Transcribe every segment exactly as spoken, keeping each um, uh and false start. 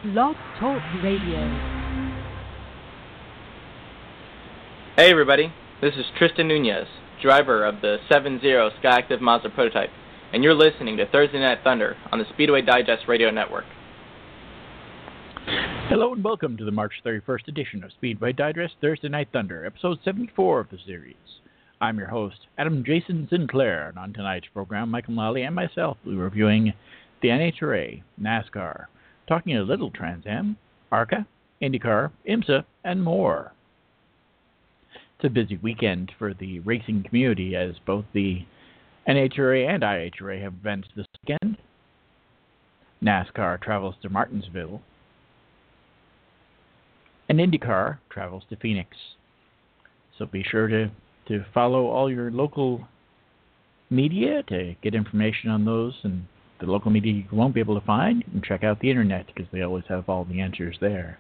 Blog Talk Radio. Hey everybody, this is Tristan Nunez, driver of the seven zero Skyactiv Mazda prototype, and you're listening to Thursday Night Thunder on the Speedway Digest Radio Network. Hello and welcome to the March thirty-first edition of Speedway Digest Thursday Night Thunder, episode seventy-four of the series. I'm your host, Adam Jason Sinclair, and on tonight's program, Michael Lally and myself will be reviewing the N H R A, NASCAR, talking a little Trans Am, ARCA, IndyCar, IMSA, and more. It's a busy weekend for the racing community as both the N H R A and I H R A have events this weekend. NASCAR travels to Martinsville, and IndyCar travels to Phoenix. So be sure to, to follow all your local media to get information on those, and the local media you won't be able to find, you can check out the internet because they always have all the answers there.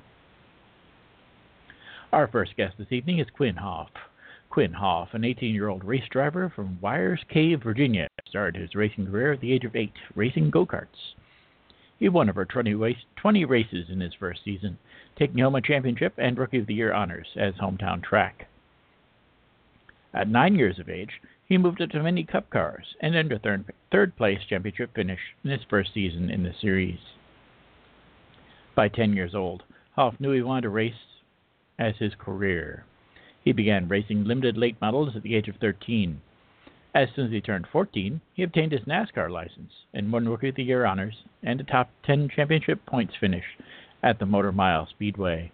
Our first guest this evening is Quinn Hoff. Quinn Hoff, an eighteen-year-old race driver from Wyers Cave, Virginia, started his racing career at the age of eight, racing go-karts. He won over twenty, race, twenty races in his first season, taking home a championship and Rookie of the Year honors as hometown track. At nine years of age, he moved up to Mini Cup cars and earned a third, third place championship finish in his first season in the series. By ten years old, Hoff knew he wanted to race as his career. He began racing limited late models at the age of thirteen. As soon as he turned fourteen, he obtained his NASCAR license and won Rookie of the Year honors and a top ten championship points finish at the Motor Mile Speedway.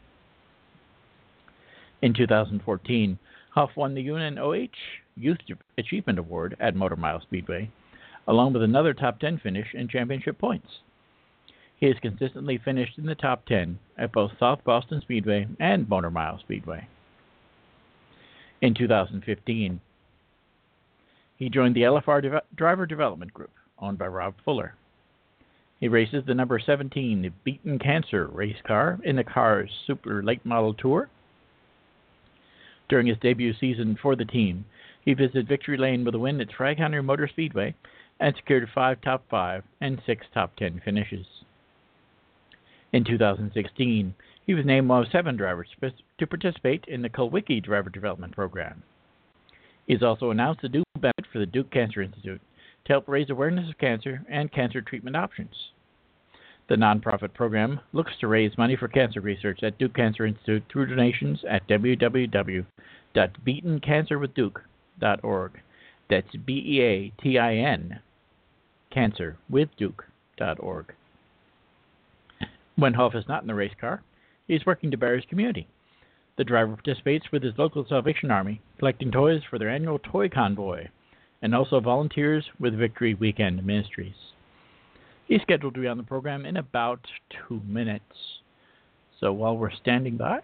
In two thousand fourteen, Hoff won the U N O H Youth Achievement Award at Motor Mile Speedway, along with another top ten finish and championship points. He has consistently finished in the top ten at both South Boston Speedway and Motor Mile Speedway. In two thousand fifteen, he joined the L F R Deve- Driver Development Group, owned by Rob Fuller. He races the number seventeen the Beaton Cancer race car in the Cars Super Late Model Tour. During his debut season for the team, he visited Victory Lane with a win at Fragghunter Motor Speedway and secured five top five and six top ten finishes. In two thousand sixteen, he was named one of seven drivers to participate in the Kulwicki Driver Development Program. He has also announced a new benefit for the Duke Cancer Institute to help raise awareness of cancer and cancer treatment options. The nonprofit program looks to raise money for cancer research at Duke Cancer Institute through donations at w w w dot beaton cancer with duke dot org. That's B E A T I N, cancer with duke dot org. When Hoff is not in the race car, he is working to better his community. The driver participates with his local Salvation Army, collecting toys for their annual toy convoy, and also volunteers with Victory Weekend Ministries. He's scheduled to be on the program in about two minutes. So while we're standing by,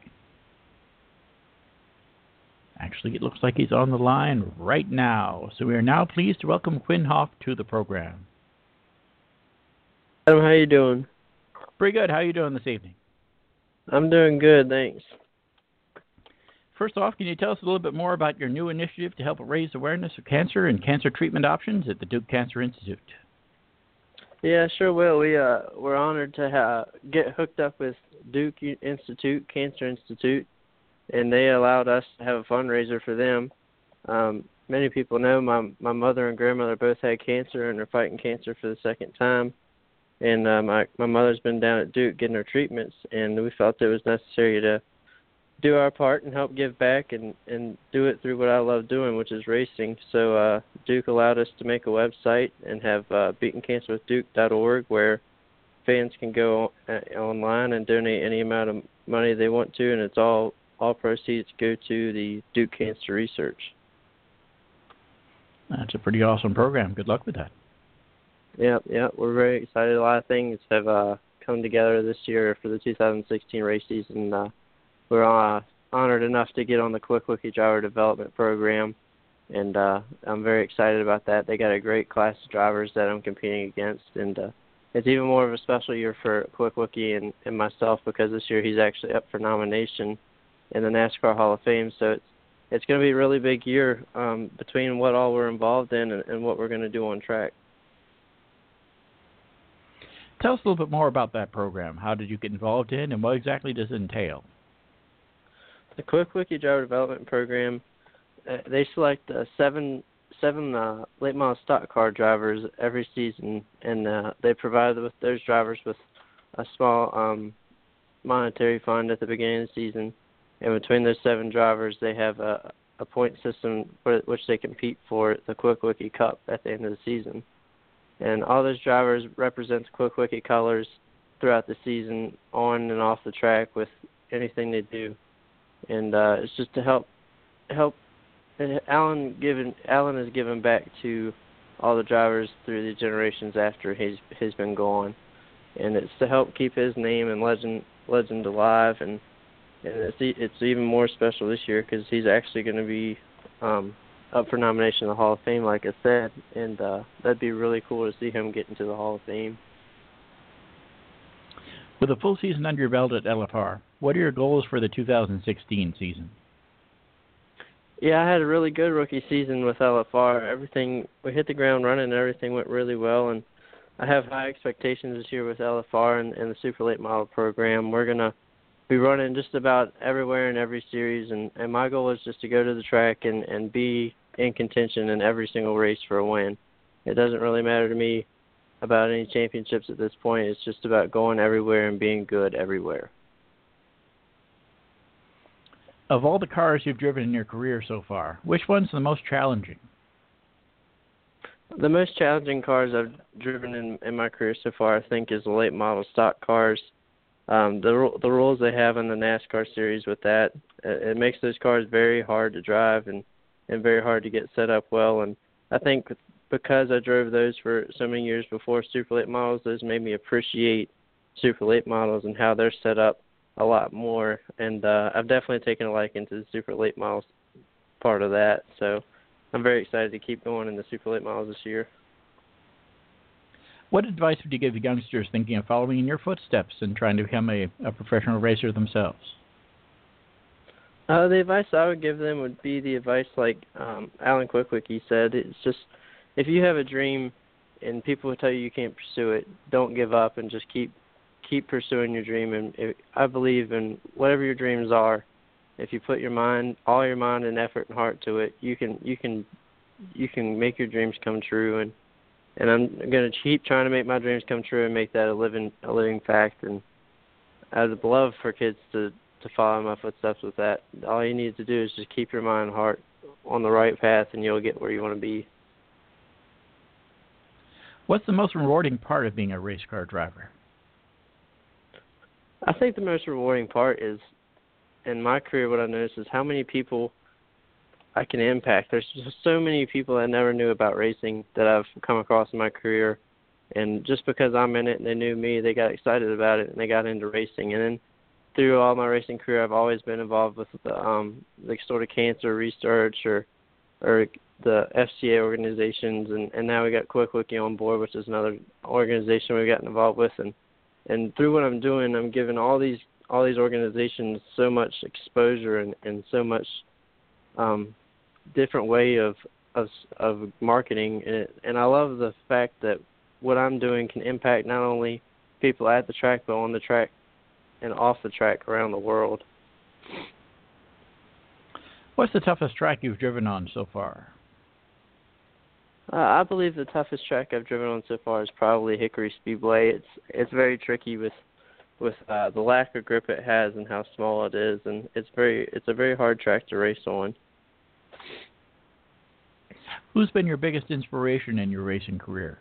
actually it looks like he's on the line right now. So we are now pleased to welcome Quinn Hoff to the program. Adam, how you doing? Pretty good. How are you doing this evening? I'm doing good, thanks. First off, can you tell us a little bit more about your new initiative to help raise awareness of cancer and cancer treatment options at the Duke Cancer Institute? Yeah, sure will. We uh we're honored to ha- get hooked up with Duke Institute, Cancer Institute, and they allowed us to have a fundraiser for them. Um, many people know my my mother and grandmother both had cancer and are fighting cancer for the second time. And uh, my my mother's been down at Duke getting her treatments, and we felt it was necessary to do our part and help give back and, and do it through what I love doing, which is racing. So uh, Duke allowed us to make a website and have uh, beaton cancer with duke dot org where fans can go uh, online and donate any amount of money they want to, and it's all, all proceeds go to the Duke Cancer Research. That's a pretty awesome program. Good luck with that. Yeah, yeah, we're very excited. A lot of things have uh, come together this year for the two thousand sixteen race season. Uh, We're uh, honored enough to get on the Kulwicki Driver Development Program, and uh, I'm very excited about that. They got a great class of drivers that I'm competing against, and uh, it's even more of a special year for Kulwicki and, and myself because this year he's actually up for nomination in the NASCAR Hall of Fame. So it's it's going to be a really big year um, between what all we're involved in and, and what we're going to do on track. Tell us a little bit more about that program. How did you get involved in, and what exactly does it entail? The Quick Wiki Driver Development Program, uh, they select uh, seven seven uh, late model stock car drivers every season, and uh, they provide with those drivers with a small um, monetary fund at the beginning of the season. And between those seven drivers, they have a, a point system for which they compete for the Quick Wiki Cup at the end of the season. And all those drivers represent the Quick Wiki colors throughout the season, on and off the track, with anything they do. And uh, it's just to help help. Alan given Alan has given back to all the drivers through the generations after he's he's been gone, and it's to help keep his name and legend legend alive. And, and it's it's even more special this year because he's actually going to be um, up for nomination in the Hall of Fame, like I said, and uh, that'd be really cool to see him get into the Hall of Fame. With a full season under your belt at L F R, what are your goals for the two thousand sixteen season? Yeah, I had a really good rookie season with L F R. Everything, we hit the ground running and everything went really well, and I have high expectations this year with L F R and, and the Super Late Model program. We're going to be running just about everywhere in every series, and, and my goal is just to go to the track and, and be in contention in every single race for a win. It doesn't really matter to me about any championships at this point. It's just about going everywhere and being good everywhere. Of all the cars you've driven in your career so far, which one's the most challenging? The most challenging cars I've driven in, in my career so far, I think, is the late model stock cars. Um, the the rules they have in the NASCAR series with that, it, it makes those cars very hard to drive and, and very hard to get set up well. And I think because I drove those for so many years before super late models, those made me appreciate super late models and how they're set up a lot more, and uh, I've definitely taken a liking to the super late models part of that, so I'm very excited to keep going in the super late models this year. What advice would you give youngsters thinking of following in your footsteps and trying to become a, a professional racer themselves? Uh, the advice I would give them would be the advice like um, Alan Quickwicki said. It's just, if you have a dream and people will tell you you can't pursue it, don't give up and just keep keep pursuing your dream. And if, I believe in whatever your dreams are, if you put your mind, all your mind and effort and heart to it, you can you can you can make your dreams come true. And and I'm going to keep trying to make my dreams come true and make that a living a living fact. And I'd love for kids to to follow my footsteps with that. All you need to do is just keep your mind and heart on the right path, and you'll get where you want to be. What's the most rewarding part of being a race car driver? I think the most rewarding part is, in my career, what I've noticed is how many people I can impact. There's just so many people I never knew about racing that I've come across in my career, and just because I'm in it and they knew me, they got excited about it and they got into racing. And then through all my racing career, I've always been involved with the um, the sort of cancer research or or the F C A organizations, and, and now we got Quick Wiki on board, which is another organization we've gotten involved with. And And through what I'm doing, I'm giving all these all these organizations so much exposure and, and so much um, different way of of, of marketing. And, it, and I love the fact that what I'm doing can impact not only people at the track, but on the track and off the track around the world. What's the toughest track you've driven on so far? Uh, I believe the toughest track I've driven on so far is probably Hickory Speedway. It's it's very tricky with with uh, the lack of grip it has and how small it is, and it's very it's a very hard track to race on. Who's been your biggest inspiration in your racing career?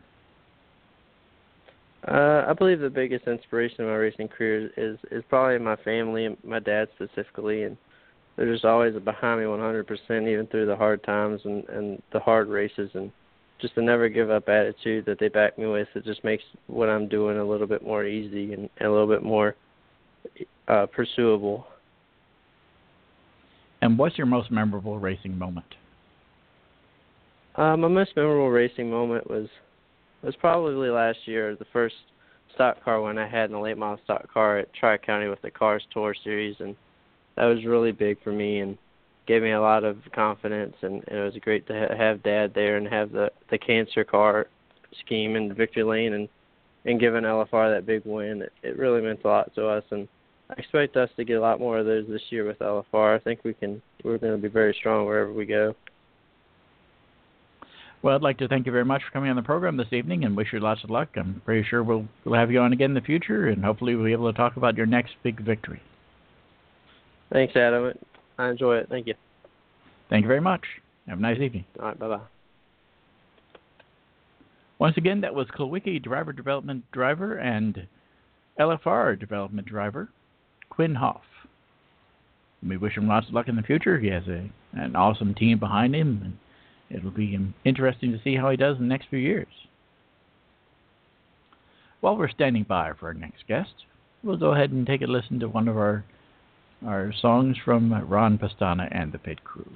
Uh, I believe the biggest inspiration in my racing career is is probably my family and my dad specifically, and they're just always behind me one hundred percent, even through the hard times and, and the hard races, and just a never give up attitude that they back me with. It just makes what I'm doing a little bit more easy and, and a little bit more uh, pursuable. And what's your most memorable racing moment? Uh, my most memorable racing moment was was probably last year, the first stock car win I had in the late model stock car at Tri-County with the Cars Tour Series, and that was really big for me and gave me a lot of confidence, and, and it was great to ha- have Dad there and have the, the cancer car scheme in Victory Lane and, and giving L F R that big win. It, it really meant a lot to us, and I expect us to get a lot more of those this year with L F R. I think we can. We're going to be very strong wherever we go. Well, I'd like to thank you very much for coming on the program this evening and wish you lots of luck. I'm pretty sure we'll, we'll have you on again in the future, and hopefully we'll be able to talk about your next big victory. Thanks, Adam. I enjoy it. Thank you. Thank you very much. Have a nice evening. All right, bye-bye. Once again, that was Kulwicki Driver Development Driver and L F R Development Driver, Quinn Hoff. We wish him lots of luck in the future. He has a, an awesome team behind him, and it'll be interesting to see how he does in the next few years. While we're standing by for our next guest, we'll go ahead and take a listen to one of our our songs from Ron Pastana and the Pit Crew.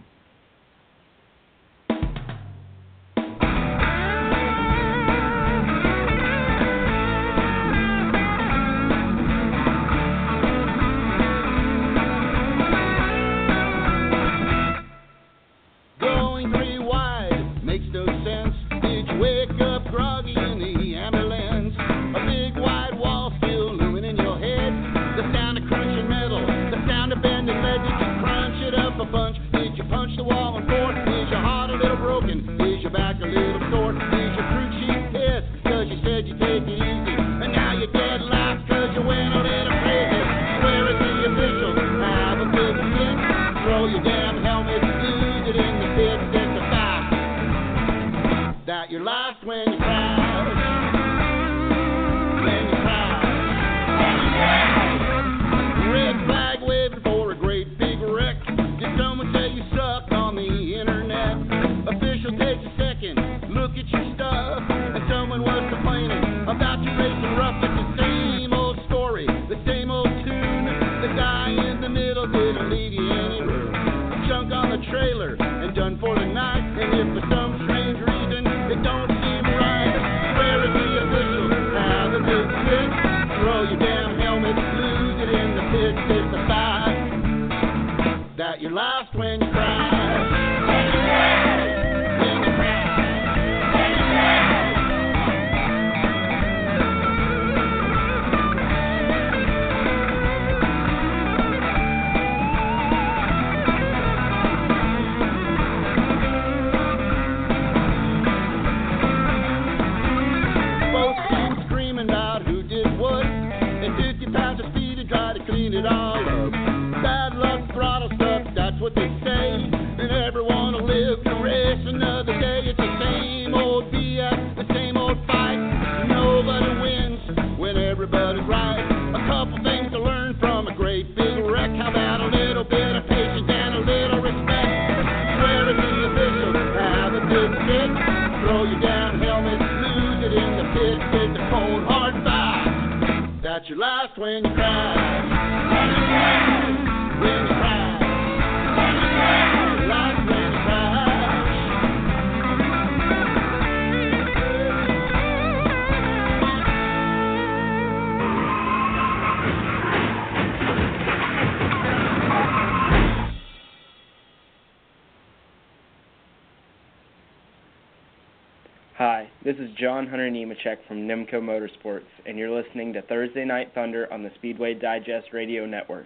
Hi, this is John Hunter Nemechek from Nimco Motorsports, and you're listening to Thursday Night Thunder on the Speedway Digest Radio Network.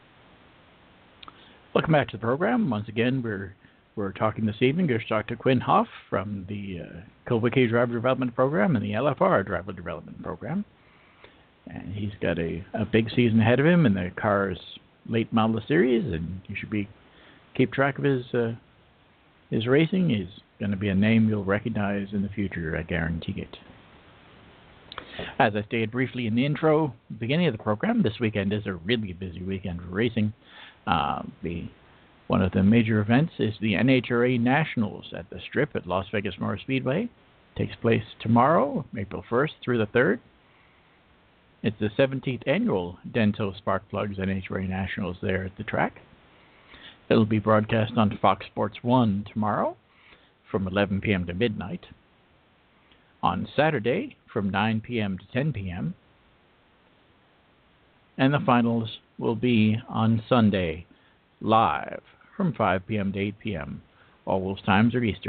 Welcome back to the program. Once again, we're we're talking this evening to Doctor Quinn Hoff from the uh, Kulwicki Driver Development Program and the L F R Driver Development Program. And he's got a, a big season ahead of him in the car's late model series, and you should be keep track of his uh, his racing. He's going to be a name you'll recognize in the future, I guarantee it. As I stated briefly in the intro, beginning of the program, this weekend is a really busy weekend for racing. Uh, the one of the major events is the N H R A Nationals at the Strip at Las Vegas Motor Speedway. It takes place tomorrow, April first through the third. It's the seventeenth annual Denso Sparkplugs N H R A Nationals there at the track. It'll be broadcast on Fox Sports one tomorrow from eleven p.m. to midnight. On Saturday from nine p.m. to ten p.m. And the finals will be on Sunday live from five p.m. to eight p.m. All those times are Eastern. .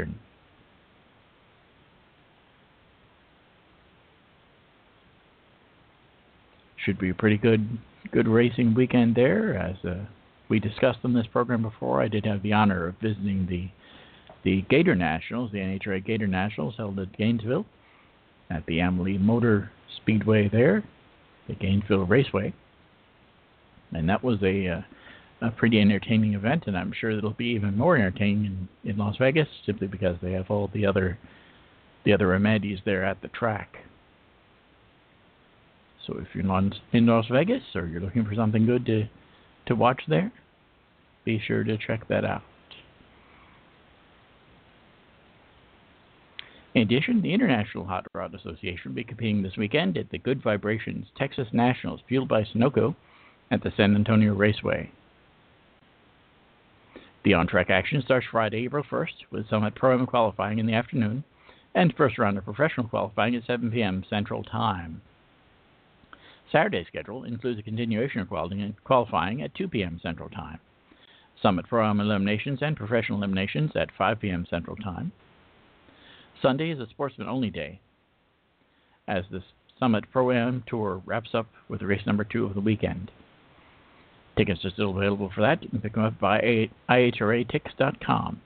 should be a pretty good good racing weekend there. As uh, we discussed on this program before, I did have the honor of visiting the the Gator Nationals, the N H R A Gator Nationals, held at Gainesville at the Amalie Motor Speedway there, the Gainesville Raceway. And that was a, uh, a pretty entertaining event, and I'm sure it'll be even more entertaining in, in Las Vegas, simply because they have all the other the other amenities there at the track. So if you're not in Las Vegas, or you're looking for something good to, to watch there, be sure to check that out. In addition, the International Hot Rod Association will be competing this weekend at the Good Vibrations Texas Nationals, fueled by Sunoco, at the San Antonio Raceway. The on-track action starts Friday, April first, with Summit Pro-Am qualifying in the afternoon, and first round of professional qualifying at seven p.m. Central Time. Saturday's schedule includes a continuation of qualifying at two p.m. Central Time, Summit Pro-Am eliminations and professional eliminations at five p.m. Central Time. Sunday is a sportsman-only day, as the Summit Pro-Am Tour wraps up with race number two of the weekend. Tickets are still available for that. You can pick them up by I H R A tix dot com.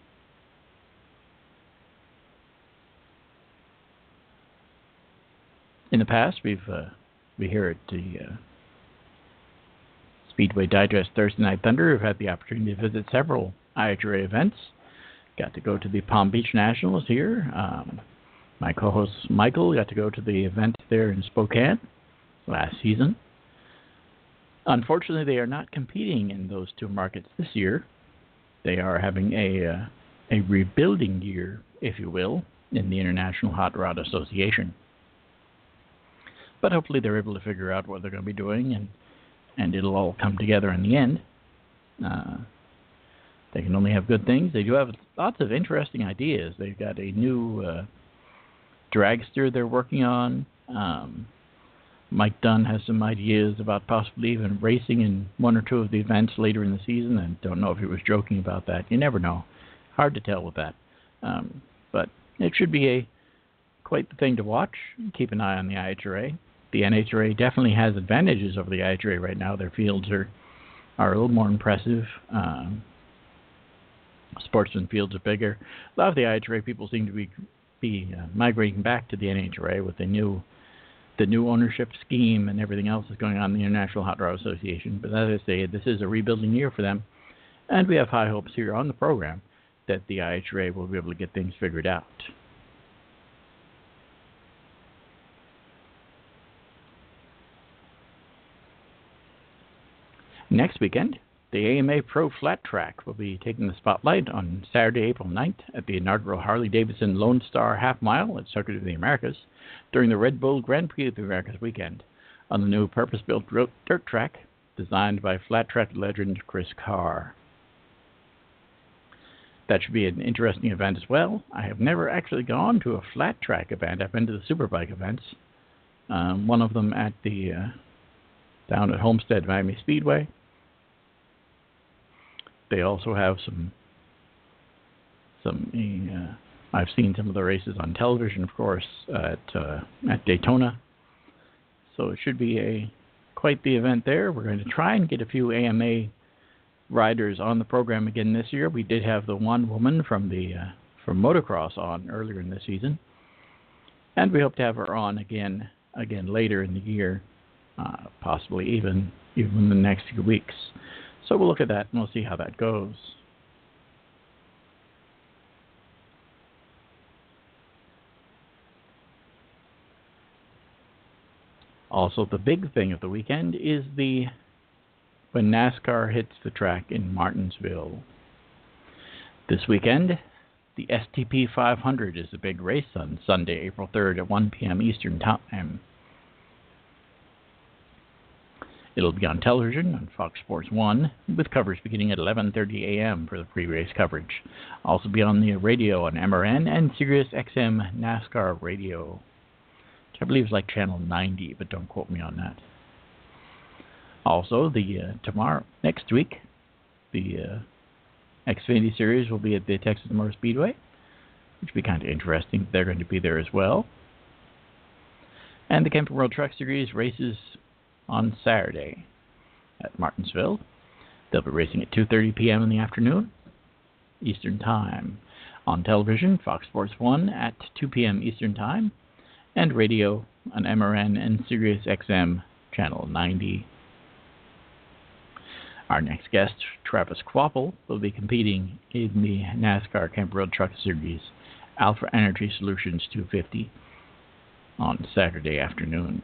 In the past, we've uh, we here at the uh, Speedway Digest Thursday Night Thunder have had the opportunity to visit several I H R A events. Got to go to the Palm Beach Nationals here. Um, my co-host Michael got to go to the event there in Spokane last season. Unfortunately, they are not competing in those two markets this year. They are having a uh, a rebuilding year, if you will, in the International Hot Rod Association. But hopefully they're able to figure out what they're going to be doing, and, and it'll all come together in the end. Uh, they can only have good things. They do have lots of interesting ideas. They've got a new uh, dragster they're working on. Um, Mike Dunn has some ideas about possibly even racing in one or two of the events later in the season. I don't know if he was joking about that. You never know. Hard to tell with that. Um, but it should be a quite the thing to watch. Keep an eye on the I H R A. The N H R A definitely has advantages over the I H R A right now. Their fields are are a little more impressive. Um, sportsman fields are bigger. A lot of the I H R A people seem to be be uh, migrating back to the N H R A with the new the new ownership scheme and everything else that's going on in the International Hot Rod Association. But as I say, this is a rebuilding year for them, and we have high hopes here on the program that the I H R A will be able to get things figured out. Next weekend, the A M A Pro Flat Track will be taking the spotlight on Saturday, April ninth at the inaugural Harley-Davidson Lone Star Half Mile at Circuit of the Americas during the Red Bull Grand Prix of the Americas weekend on the new purpose-built dirt track designed by flat track legend Chris Carr. That should be an interesting event as well. I have never actually gone to a flat track event. I've been to the Superbike events. Um, one of them at the uh, down at Homestead Miami Speedway. They also have some, some. Uh, I've seen some of the races on television, of course, at uh, at Daytona. So it should be a quite the event there. We're going to try and get a few A M A riders on the program again this year. We did have the one woman from the uh, from motocross on earlier in the season, and we hope to have her on again again later in the year, uh, possibly even even in the next few weeks. So we'll look at that and we'll see how that goes. Also, the big thing of the weekend is the when NASCAR hits the track in Martinsville. This weekend, the S T P five hundred is the big race on Sunday, April third at one p.m. Eastern Time. It'll be on television on Fox Sports one, with coverage beginning at eleven thirty a.m. for the pre-race coverage. Also be on the radio on M R N and Sirius X M NASCAR Radio, which I believe is like channel ninety, but don't quote me on that. Also, the uh, tomorrow, next week, the uh, Xfinity Series will be at the Texas Motor Speedway, which will be kind of interesting. They're going to be there as well. And the Camping World Truck Series races on Saturday at Martinsville. They'll be racing at two thirty p.m. in the afternoon, Eastern Time. On television, Fox Sports one at two p.m. Eastern Time, and radio on M R N and Sirius X M Channel ninety. Our next guest, Travis Kvapil, will be competing in the NASCAR Camping World Truck Series Alpha Energy Solutions two fifty on Saturday afternoon.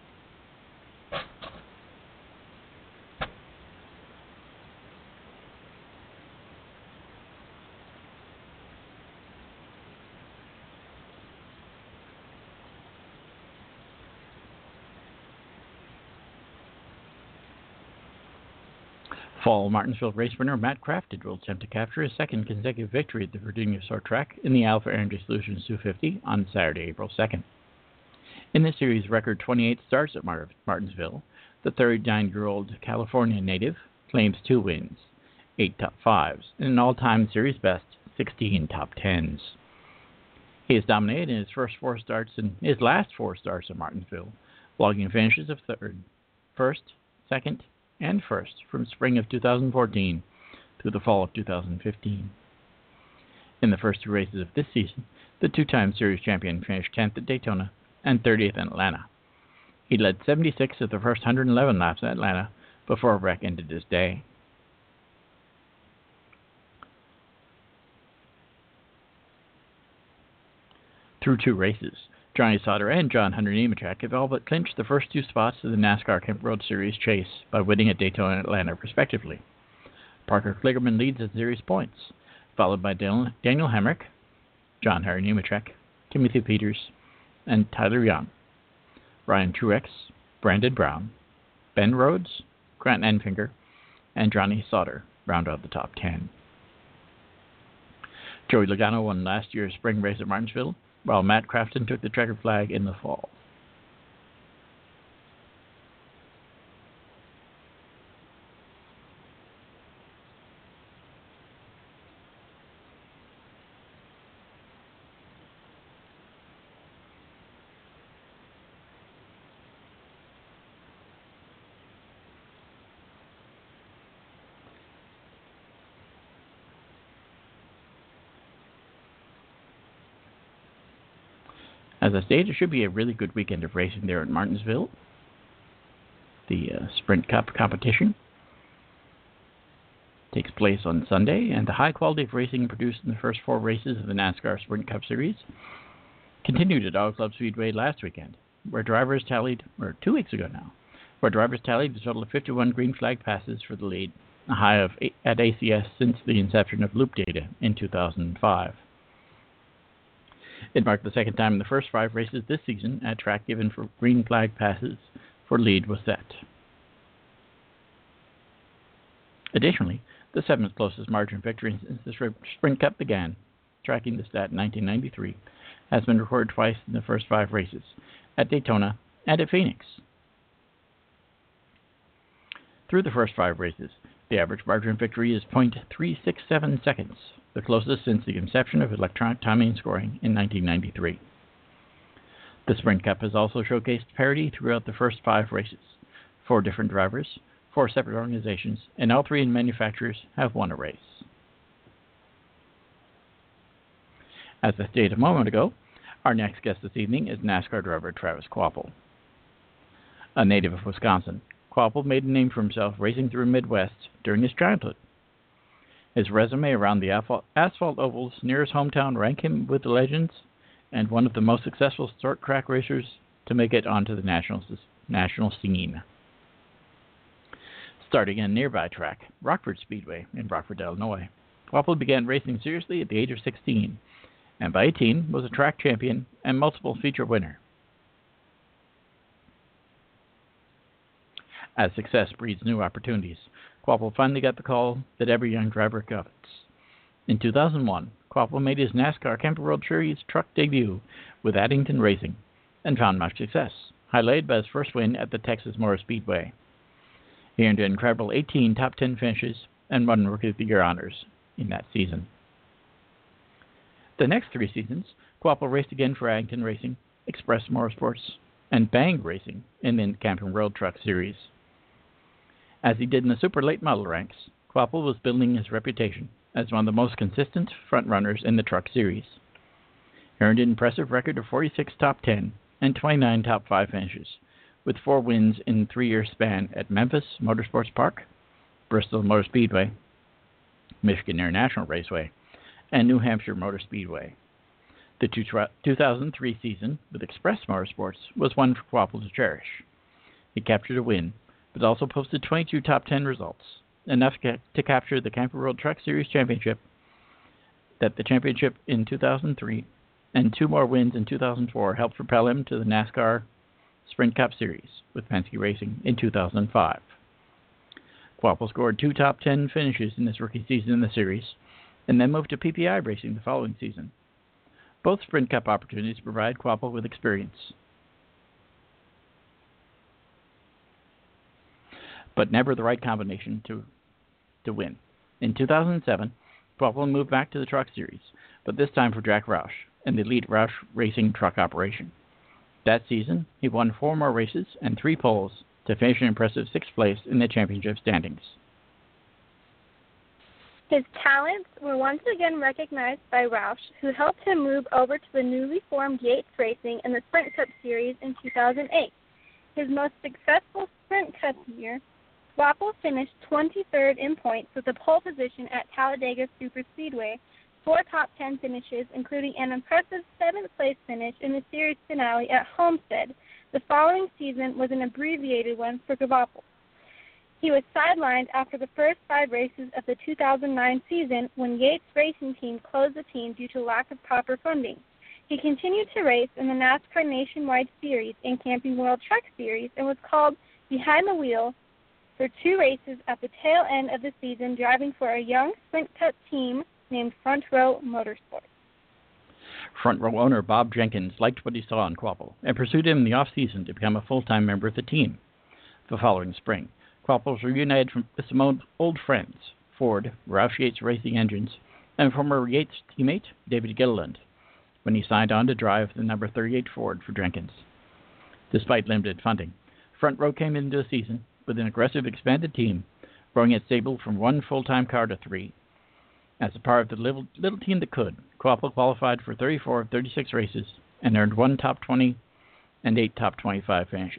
Fall Martinsville race winner Matt Crafton will attempt to capture his second consecutive victory at the Virginia Short Track in the Alpha Energy Solutions two fifty on Saturday, April second. In the series' record twenty-eight starts at Martinsville, the thirty-nine-year-old California native claims two wins, eight top fives, and an all-time series best sixteen top tens. He has dominated in his first four starts and his last four starts at Martinsville, logging finishes of third, first, second, and first from spring of two thousand fourteen through the fall of two thousand fifteen. In the first two races of this season, the two-time series champion finished tenth at Daytona and thirtieth in Atlanta. He led seventy-six of the first one hundred eleven laps at Atlanta before a wreck ended his day. Through two races, Johnny Sauter and John Hunter Nemechek have all but clinched the first two spots of the NASCAR Camping World Series chase by winning at Daytona and Atlanta, respectively. Parker Kligerman leads at series points, followed by Daniel Hemrick, John Hunter Nemechek, Timothy Peters, and Tyler Young. Ryan Truex, Brandon Brown, Ben Rhodes, Grant Enfinger, and Johnny Sauter round out the top ten. Joey Logano won last year's spring race at Martinsville, while Matt Crafton took the checkered flag in the fall. As I stated, it should be a really good weekend of racing there at Martinsville. The uh, Sprint Cup competition takes place on Sunday, and the high quality of racing produced in the first four races of the NASCAR Sprint Cup Series continued at Auto Club Speedway last weekend, where drivers tallied, or two weeks ago now, where drivers tallied a total of fifty-one green flag passes for the lead, a high of eight at A C S since the inception of Loop Data in two thousand five. It marked the second time in the first five races this season a track given for green flag passes for lead was set. Additionally, the seventh closest margin victory since the Sprint Cup began, tracking the stat in nineteen ninety-three, has been recorded twice in the first five races, at Daytona and at Phoenix. Through the first five races, the average margin of victory is zero point three six seven seconds, the closest since the inception of electronic timing and scoring in nineteen ninety-three. The Sprint Cup has also showcased parity throughout the first five races. Four different drivers, four separate organizations, and all three manufacturers have won a race. As I stated a moment ago, our next guest this evening is NASCAR driver Travis Kvapil. A native of Wisconsin, Kvapil made a name for himself racing through the Midwest during his childhood. His resume around the asphalt ovals near his hometown rank him with the legends and one of the most successful short track racers to make it onto the national, national scene. Starting in a nearby track, Rockford Speedway in Rockford, Illinois, Kvapil began racing seriously at the age of sixteen, and by eighteen was a track champion and multiple feature winner. As success breeds new opportunities, Kvapil finally got the call that every young driver covets. In two thousand one, Kvapil made his NASCAR Camping World Series truck debut with Addington Racing and found much success, highlighted by his first win at the Texas Motor Speedway. He earned an incredible eighteen top ten finishes and won Rookie of the Year honors in that season. The next three seasons, Kvapil raced again for Addington Racing, Express Motorsports, and banged racing in the Camping World Truck Series. As he did in the super late model ranks, Kvapil was building his reputation as one of the most consistent front-runners in the Truck Series. He earned an impressive record of forty-six top ten and twenty-nine top five finishes, with four wins in a three-year span at Memphis Motorsports Park, Bristol Motor Speedway, Michigan International Raceway, and New Hampshire Motor Speedway. The two thousand three season with Express Motorsports was one for Kvapil to cherish. He captured a win, but also posted twenty-two top ten results, enough to capture the Camping World Truck Series Championship, that the championship in two thousand three, and two more wins in two thousand four helped propel him to the NASCAR Sprint Cup Series with Penske Racing in two thousand five. Kvapil scored two top ten finishes in his rookie season in the series, and then moved to P P I Racing the following season. Both Sprint Cup opportunities provide Kvapil with experience, but never the right combination to to win. In two thousand seven, Kvapil moved back to the Truck Series, but this time for Jack Roush and the elite Roush Racing truck operation. That season, he won four more races and three poles to finish an impressive sixth place in the championship standings. His talents were once again recognized by Roush, who helped him move over to the newly formed Yates Racing in the Sprint Cup Series in two thousand eight. His most successful Sprint Cup year, Kvapil finished twenty-third in points with a pole position at Talladega Superspeedway, four top ten finishes, including an impressive seventh place finish in the series finale at Homestead. The following season was an abbreviated one for Kvapil. He was sidelined after the first five races of the two thousand nine season when Yates Racing Team closed the team due to lack of proper funding. He continued to race in the NASCAR Nationwide Series and Camping World Truck Series and was called behind the wheel for two races at the tail end of the season, driving for a young Sprint Cup team named Front Row Motorsports. Front Row owner Bob Jenkins liked what he saw in Kvapil and pursued him in the off-season to become a full-time member of the team. The following spring, Kvapil was reunited with some old friends, Ford, Roush Yates Racing Engines, and former Yates teammate David Gilliland, when he signed on to drive the number thirty-eight Ford for Jenkins. Despite limited funding, Front Row came into the season with an aggressive expanded team, growing its stable from one full-time car to three. As a part of the little, little team that could, Kvapil qualified for thirty-four of thirty-six races and earned one top twenty and eight top twenty-five finishes.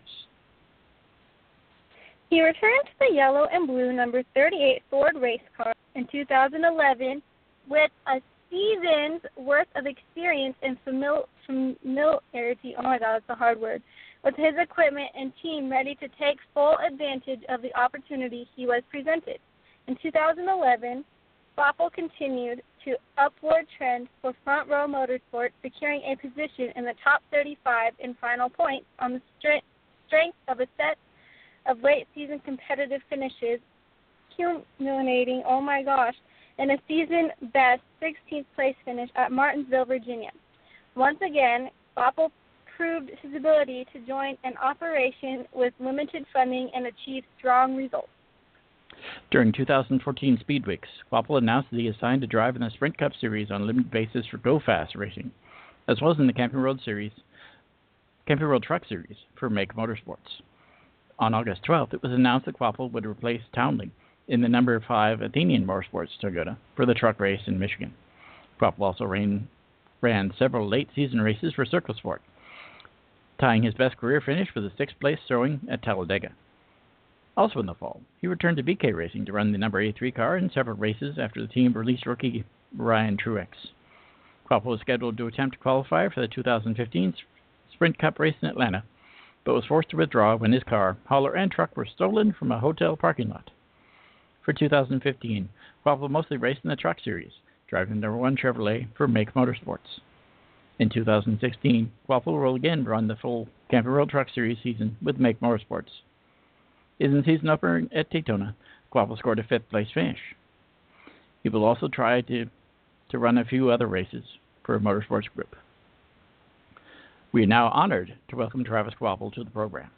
He returned to the yellow and blue number thirty-eight Ford race car in two thousand eleven with a season's worth of experience and famil- familiarity, oh my god, that's a hard word, with his equipment and team ready to take full advantage of the opportunity he was presented. In two thousand eleven, Kvapil continued to upward trend for Front Row Motorsports, securing a position in the top thirty-five in final points on the strength, strength of a set of late-season competitive finishes, culminating, oh my gosh, in a season-best sixteenth place finish at Martinsville, Virginia. Once again, Kvapil proved his ability to join an operation with limited funding and achieve strong results. During two thousand fourteen Speed Weeks, Kvapil announced that he is signed to drive in the Sprint Cup Series on a limited basis for Go Fast Racing, as well as in the Camping World Series, Camping World Truck Series for Make Motorsports. On August twelfth, it was announced that Kvapil would replace Townley in the number five Athenian Motorsports Toyota for the truck race in Michigan. Kvapil also ran, ran several late-season races for Circle Sport, tying his best career finish with a sixth-place throwing at Talladega. Also in the fall, he returned to B K Racing to run the number eighty-three car in several races after the team released rookie Ryan Truex. Kvapil was scheduled to attempt to qualify for the two thousand fifteen Sprint Cup race in Atlanta, but was forced to withdraw when his car, hauler, and truck were stolen from a hotel parking lot. For two thousand fifteen, Kvapil mostly raced in the Truck Series, driving the number one Chevrolet for Make Motorsports. In two thousand sixteen, Kvapil will again run the full Camping World Truck Series season with Make Motorsports. In the season opener at Daytona, Kvapil scored a fifth-place finish. He will also try to, to run a few other races for a motorsports group. We are now honored to welcome Travis Kvapil to the program.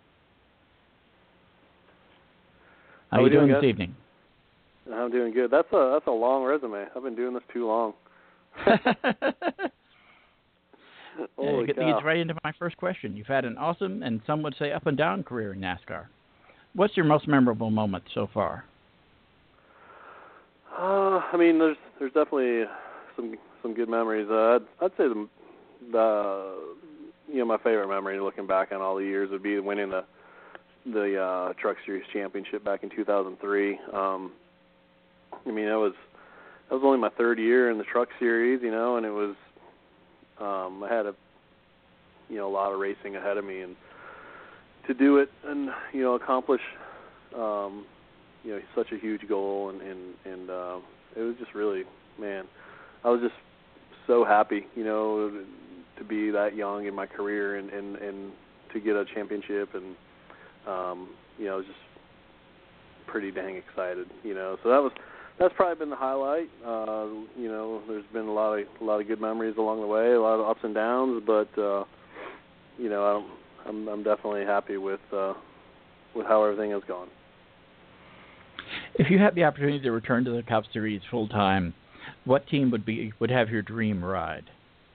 How, How are you doing, doing this evening? I'm doing good. That's a that's a long resume. I've been doing this too long. Holy uh, it cow. leads right into my first question. You've had an awesome and some would say up and down career in NASCAR. What's your most memorable moment so far? Uh, I mean, there's there's definitely some some good memories. Uh, I'd, I'd say the, the you know my favorite memory looking back on all the years would be winning the the uh, Truck Series championship back in two thousand three. Um, I mean, that was that was only my third year in the Truck Series, you know, and it was um, I had a you know a lot of racing ahead of me, and to do it and you know accomplish um, you know such a huge goal, and and, and uh, it was just really, man, I was just so happy, you know, to be that young in my career and, and, and to get a championship, and um, you know, I was just pretty dang excited, you know. So that was that's probably been the highlight. Uh, you know, there's been a lot of a lot of good memories along the way, a lot of ups and downs, but uh, you know, I don't, I'm I'm definitely happy with uh, with how everything has gone. If you had the opportunity to return to the Cup Series full time, what team would be would have your dream ride?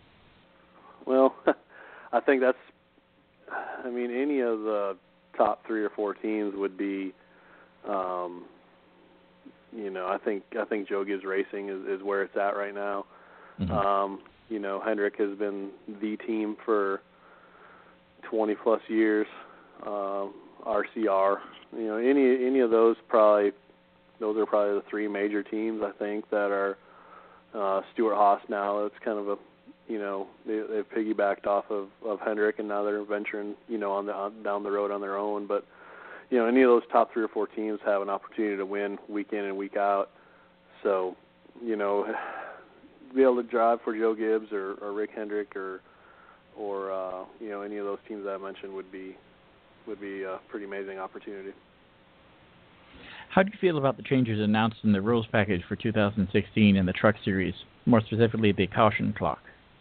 Well, I think that's. I mean, any of the top three or four teams would be. Um, you know, I think I think Joe Gibbs Racing is, is where it's at right now. Mm-hmm. Um, you know, Hendrick has been the team for twenty plus years. Um, R C R, you know, any any of those probably. Those are probably the three major teams, I think, that are uh, Stuart Haas now. It's kind of a, you know, they, they've piggybacked off of, of Hendrick, and now they're venturing, you know, on the on, down the road on their own. But, you know, any of those top three or four teams have an opportunity to win week in and week out. So, you know, be able to drive for Joe Gibbs or, or Rick Hendrick or, or uh, you know, any of those teams that I mentioned would be would be a pretty amazing opportunity. How do you feel about the changes announced in the rules package for two thousand sixteen in the Truck Series, more specifically the caution clock?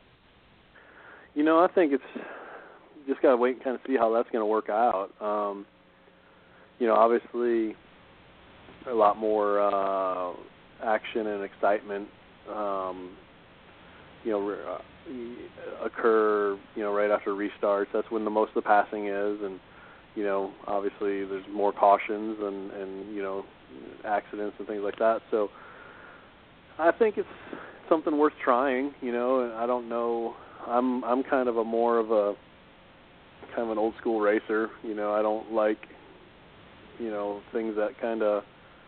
You know, I think it's just got to wait and kind of see how that's going to work out. Um, you know, obviously a lot more uh, action and excitement, um, you know, uh, occur, you know, right after restarts. That's when the most of the passing is, and you know, obviously there's more cautions and, and, you know, accidents and things like that. So I think it's something worth trying, you know, and I don't know. I'm I'm kind of a more of a kind of an old school racer, you know. I don't like, you know, things that kind of,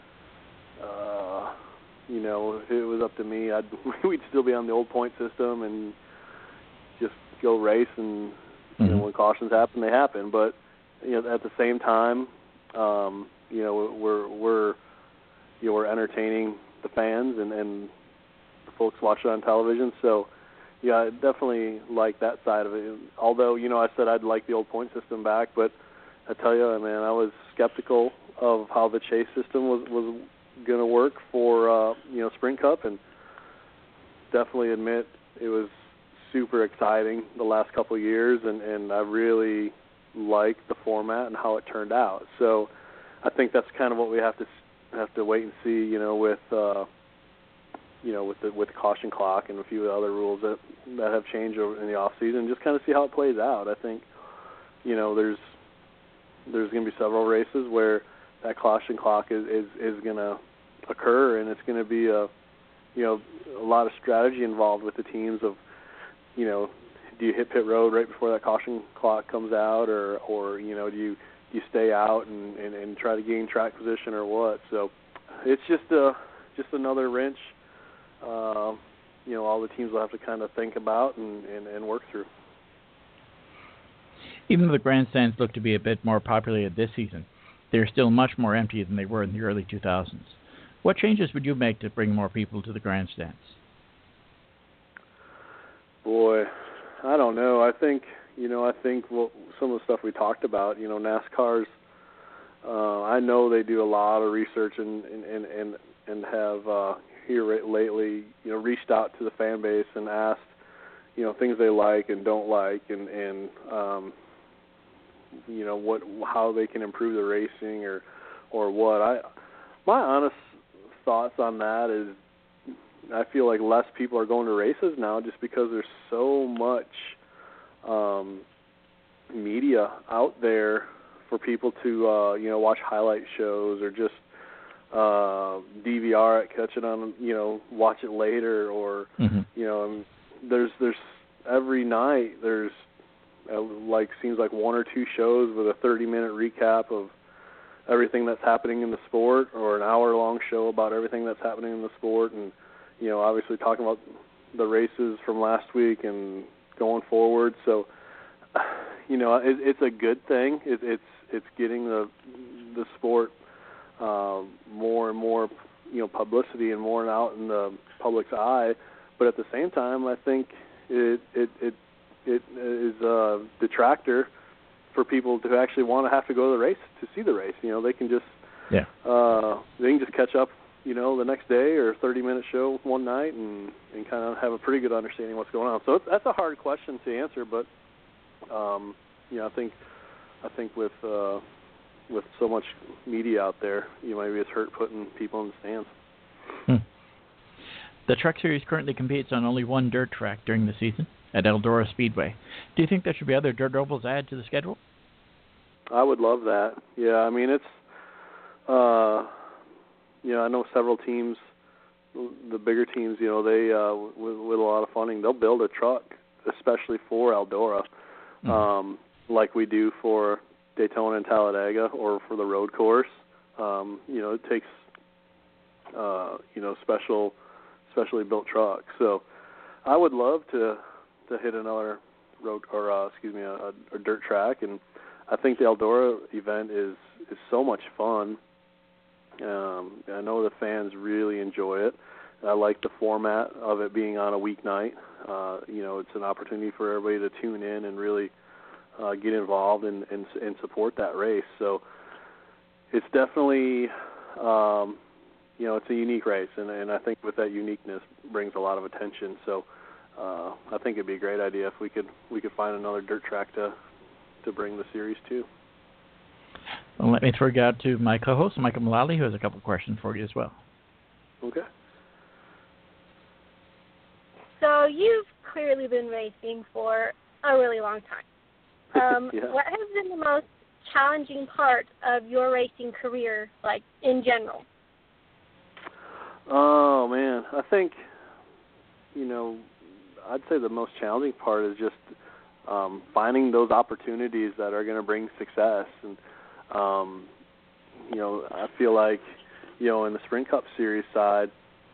uh, you know, if it was up to me, I'd we'd still be on the old point system and just go race, and, you mm-hmm. know, when cautions happen, they happen. But you know, at the same time, um, you know, we're we're you know we're entertaining the fans and, and the folks watching on television. So, yeah, I definitely like that side of it. Although, you know, I said I'd like the old point system back, but I tell you, man, I was skeptical of how the chase system was was going to work for uh, you know Sprint Cup, and definitely admit it was super exciting the last couple of years, and, and I really like the format and how it turned out. So I think that's kind of what we have to have to wait and see, you know, with uh, you know with the with the caution clock and a few other rules that that have changed over in the off season. Just kind of see how it plays out. I think, you know, there's there's going to be several races where that caution clock is is, is going to occur, and it's going to be a you know a lot of strategy involved with the teams of, you know, do you hit pit road right before that caution clock comes out, or, or you know, do you do you stay out and, and, and try to gain track position or what? So it's just a just another wrench, uh, you know, all the teams will have to kind of think about and, and, and work through. Even though the grandstands look to be a bit more populated this season, they're still much more empty than they were in the early two thousands. What changes would you make to bring more people to the grandstands? Boy, I don't know. I think, you know, I think what, some of the stuff we talked about, you know, NASCAR's, uh, I know they do a lot of research and and, and, and, and have uh, here lately, you know, reached out to the fan base and asked, you know, things they like and don't like, and, and um, you know, what how they can improve the racing or or what. I my honest thoughts on that is I feel like less people are going to races now just because there's so much um, media out there for people to uh, you know watch highlight shows or just uh, D V R it, catch it on you know watch it later or mm-hmm. you know and there's there's every night there's uh, like seems like one or two shows with a thirty minute recap of everything that's happening in the sport, or an hour long show about everything that's happening in the sport, and you know obviously talking about the races from last week and going forward. So you know it, it's a good thing. It, it's it's getting the the sport uh, more and more you know publicity and more out in the public's eye. But at the same time, I think it it it, it is a detractor for people to actually want to have to go to the race to see the race. You know, they can just yeah uh, they can just catch up, you know, the next day or thirty minute show one night and, and kind of have a pretty good understanding of what's going on. So it's, that's a hard question to answer, but um, you know, I think I think with uh, with so much media out there, you know, maybe it's hurt putting people in the stands. Hmm. The Truck Series currently competes on only one dirt track during the season, at Eldora Speedway. Do you think there should be other dirt ovals added to the schedule? I would love that. Yeah, I mean, it's, uh, you know, I know several teams, the bigger teams, you know, they, uh, with, with a lot of funding, they'll build a truck, especially for Eldora, mm-hmm. um, like we do for Daytona and Talladega or for the road course. Um, you know, it takes, uh, you know, special, specially built trucks. So I would love to to hit another road or uh, excuse me a, a dirt track, and I think the Eldora event is is so much fun. Um, I know the fans really enjoy it. I like the format of it being on a weeknight. Uh, you know, it's an opportunity for everybody to tune in and really uh, get involved and, and and support that race. So it's definitely um, you know it's a unique race, and, and I think with that uniqueness brings a lot of attention. So. Uh, I think it'd be a great idea if we could we could find another dirt track to to bring the series to. Well, let me throw you out to my co-host, Michael Mullally, who has a couple questions for you as well. Okay. So you've clearly been racing for a really long time. Um, yeah. What has been the most challenging part of your racing career, like in general? Oh man, I think you know. I'd say the most challenging part is just um, finding those opportunities that are going to bring success. And, um, you know, I feel like, you know, in the Sprint Cup Series side,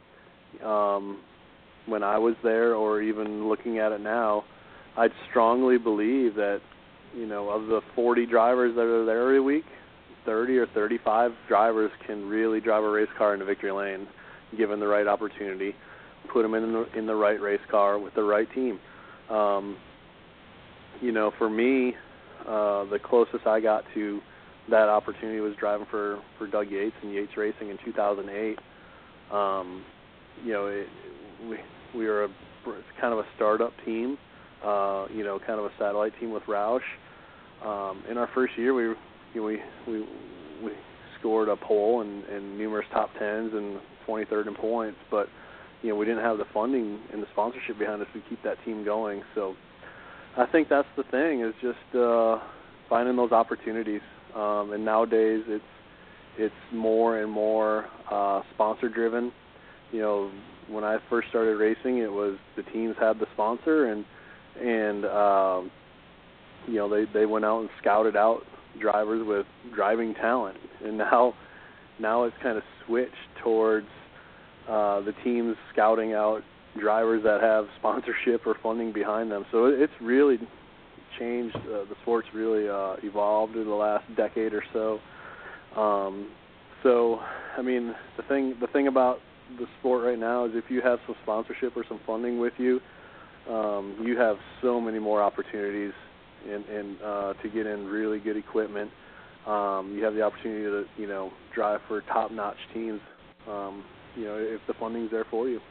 um, when I was there or even looking at it now, I'd strongly believe that, you know, of the forty drivers that are there every week, thirty or thirty-five drivers can really drive a race car into victory lane, given the right opportunity. Put them in the, in the right race car with the right team. Um, you know, for me, uh, the closest I got to that opportunity was driving for, for Doug Yates and Yates Racing in two thousand eight. Um, you know, it, we we were a, kind of a startup team, uh, you know, kind of a satellite team with Roush. Um, in our first year, we you know, we we we scored a pole and, and numerous top tens and twenty-third in points, but you know, we didn't have the funding and the sponsorship behind us to keep that team going. So I think that's the thing, is just uh, finding those opportunities. Um, and nowadays it's it's more and more uh, sponsor-driven. You know, when I first started racing, it was the teams had the sponsor, and and um, you know they, they went out and scouted out drivers with driving talent. And now now it's kind of switched towards Uh, the teams scouting out drivers that have sponsorship or funding behind them. So it's really changed. Uh, the sport's really uh, evolved in the last decade or so. Um, so, I mean, the thing the thing about the sport right now is if you have some sponsorship or some funding with you, um, you have so many more opportunities in, in, uh, to get in really good equipment. Um, you have the opportunity to, you know, drive for top-notch teams. Um, you know, if the funding's there for you.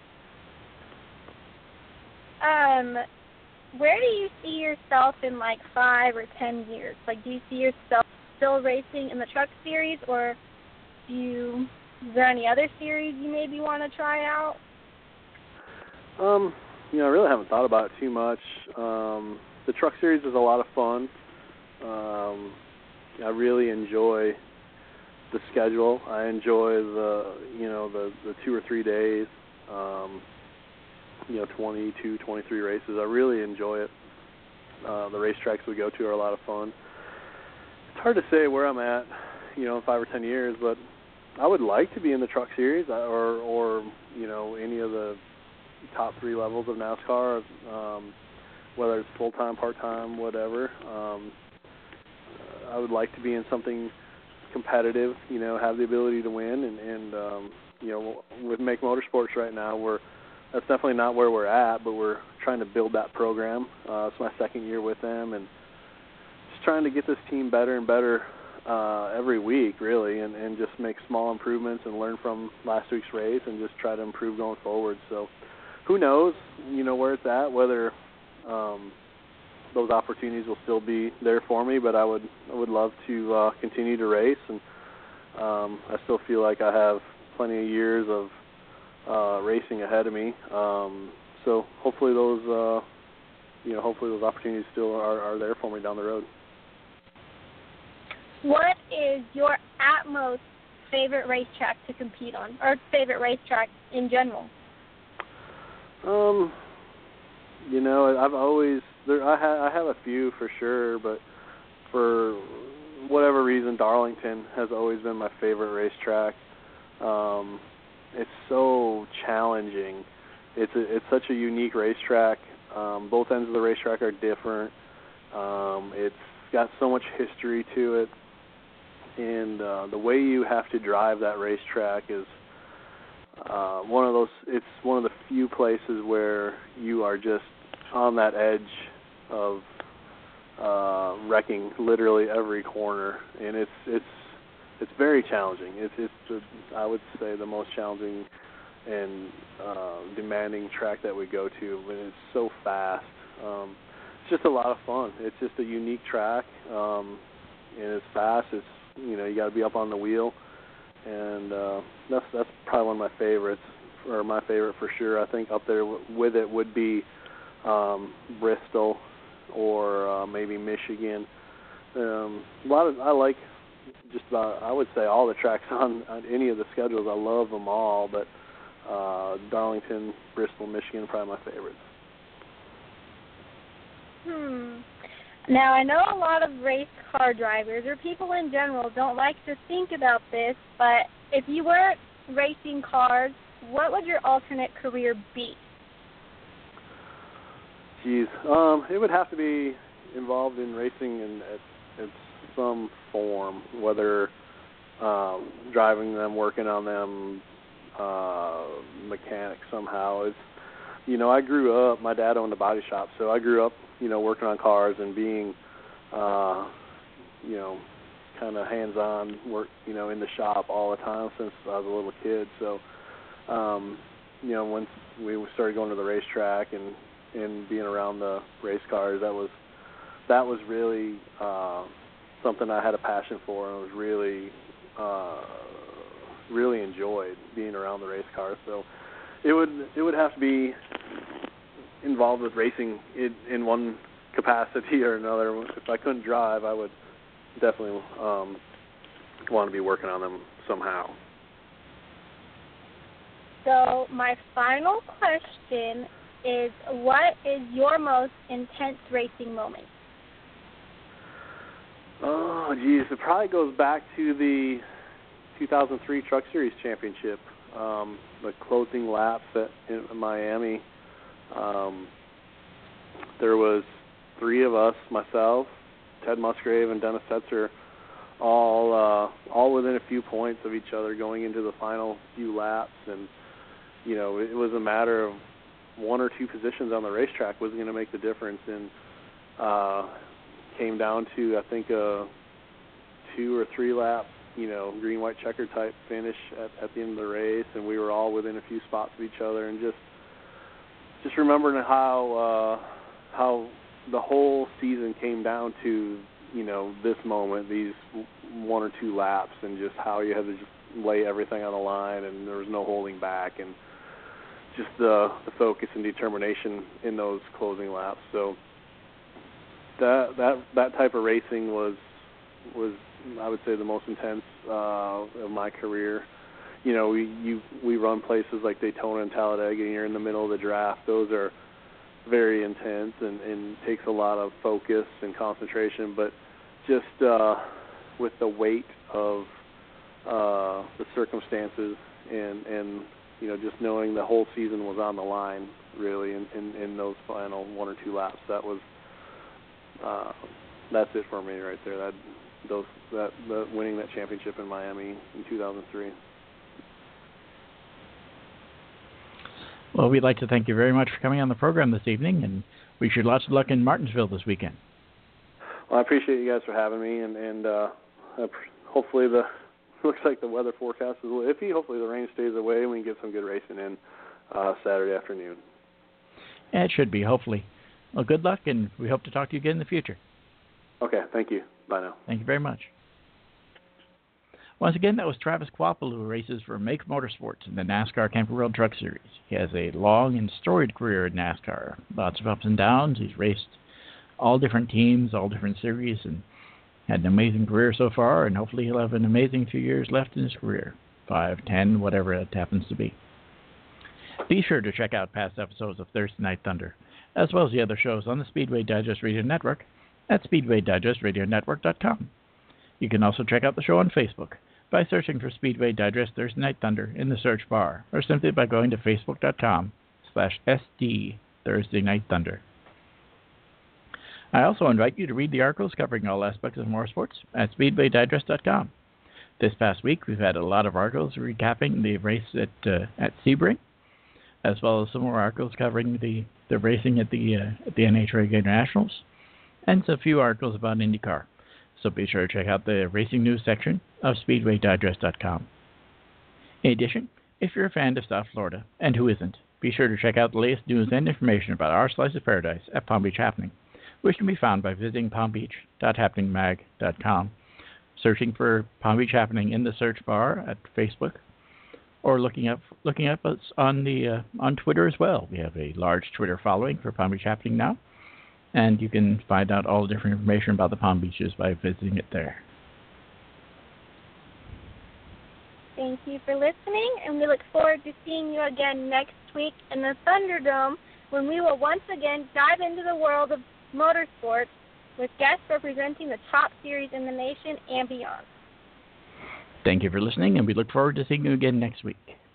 Um, where do you see yourself in like five or ten years? Like, do you see yourself still racing in the truck series, or do you, is there any other series you maybe want to try out? Um, you know, I really haven't thought about it too much. Um, the Truck Series is a lot of fun. Um, I really enjoy the schedule. I enjoy the you know the, the two or three days. Um, you know, twenty-two, twenty-three races. I really enjoy it. Uh, the racetracks we go to are a lot of fun. It's hard to say where I'm at, you know, in five or ten years, but I would like to be in the Truck Series or, or you know, any of the top three levels of NASCAR, um, whether it's full-time, part-time, whatever. Um, I would like to be in something competitive, you know, have the ability to win. And, and um, you know, with Make Motorsports right now, we're that's definitely not where we're at, but we're trying to build that program. Uh, it's my second year with them, and just trying to get this team better and better uh, every week, really, and, and just make small improvements and learn from last week's race and just try to improve going forward. So who knows, you know, where it's at, whether um, those opportunities will still be there for me, but I would I would love to uh, continue to race, and um, I still feel like I have plenty of years of uh, racing ahead of me. Um, so hopefully those uh, you know hopefully those opportunities still are, are there for me down the road. What is your at most favorite racetrack to compete on, or favorite racetrack in general? Um, you know, I've always there. I, ha, I have a few for sure, but for whatever reason, Darlington has always been my favorite racetrack. Um, it's so challenging. It's a, it's such a unique racetrack. Um, both ends of the racetrack are different. Um, it's got so much history to it, and uh, the way you have to drive that racetrack is uh, one of those. It's one of the few places where you are just on that edge of uh, wrecking literally every corner, and it's it's it's very challenging. It's it's the, I would say the most challenging and uh, demanding track that we go to, and it's so fast. Um, it's just a lot of fun. It's just a unique track, um, and it's fast. It's you know you got to be up on the wheel, and uh, that's that's probably one of my favorites, or my favorite for sure. I think up there w- with it would be um, Bristol or uh, maybe Michigan. Um, a lot of I like just about I would say all the tracks on, on any of the schedules. I love them all, but uh, Darlington, Bristol, Michigan are probably my favorites. Hmm. Now, I know a lot of race car drivers or people in general don't like to think about this, but if you weren't racing cars, what would your alternate career be? Geez, um, it would have to be involved in racing in at, at some form, whether um, driving them, working on them, uh, mechanic somehow. It's you know I grew up. My dad owned a body shop, so I grew up you know working on cars and being uh, you know kind of hands-on work you know in the shop all the time since I was a little kid. So um, you know once we started going to the racetrack and and being around the race cars, that was that was really uh, something I had a passion for, and I was really uh, really enjoyed being around the race cars. So it would it would have to be involved with racing in, in one capacity or another. If I couldn't drive, I would definitely um, want to be working on them somehow. So my final question is, what is your most intense racing moment? Oh, geez. It probably goes back to the two thousand three Truck Series Championship, um, the closing laps at, in Miami. Um, there was three of us, myself, Ted Musgrave, and Dennis Setzer, all uh, all within a few points of each other going into the final few laps. And, you know, it was a matter of one or two positions on the racetrack was going to make the difference. And uh, came down to, I think, a two or three lap, you know, green, white, checker type finish at, at the end of the race, and we were all within a few spots of each other. And just just remembering how uh, how the whole season came down to, you know, this moment, these one or two laps, and just how you had to just lay everything on the line, and there was no holding back, and just the, the focus and determination in those closing laps. So that that that type of racing was was I would say the most intense uh, of my career. You know, we you we run places like Daytona and Talladega, and you're in the middle of the draft. Those are very intense and, and takes a lot of focus and concentration. But just uh, with the weight of uh, the circumstances and and you know just knowing the whole season was on the line, really, in, in, in those final one or two laps, that was uh, that's it for me right there. That those that the winning that championship in Miami in two thousand three. Well, we'd like to thank you very much for coming on the program this evening, and wish you lots of luck in Martinsville this weekend. Well, I appreciate you guys for having me, and, and uh, hopefully the looks like the weather forecast is a little iffy. Hopefully the rain stays away and we can get some good racing in uh, Saturday afternoon. Yeah, it should be, hopefully. Well, good luck, and we hope to talk to you again in the future. Okay, thank you. Bye now. Thank you very much. Once again, that was Travis Kvapil, who races for Make Motorsports in the NASCAR Camping World Truck Series. He has a long and storied career in NASCAR. Lots of ups and downs. He's raced all different teams, all different series, and had an amazing career so far, and hopefully he'll have an amazing few years left in his career. Five, ten, whatever it happens to be. Be sure to check out past episodes of Thursday Night Thunder, as well as the other shows on the Speedway Digest Radio Network at speedway digest radio network dot com. You can also check out the show on Facebook by searching for Speedway Digest Thursday Night Thunder in the search bar, or simply by going to facebook.com slash SD Thursday Night Thunder. I also invite you to read the articles covering all aspects of motorsports at speedway digest dot com. This past week, we've had a lot of articles recapping the race at uh, at Sebring, as well as some more articles covering the, the racing at the uh, at the N H R A Internationals, and a few articles about IndyCar. So be sure to check out the racing news section of speedway digest dot com. In addition, if you're a fan of South Florida, and who isn't, be sure to check out the latest news and information about our slice of paradise at Palm Beach Happening, which can be found by visiting palm beach dot happening mag dot com, searching for Palm Beach Happening in the search bar at Facebook, or looking up looking up us on the uh, on Twitter as well. We have a large Twitter following for Palm Beach Happening now, and you can find out all the different information about the Palm Beaches by visiting it there. Thank you for listening, and we look forward to seeing you again next week in the Thunderdome, when we will once again dive into the world of motorsports with guests representing the top series in the nation and beyond. Thank you for listening, and we look forward to seeing you again next week.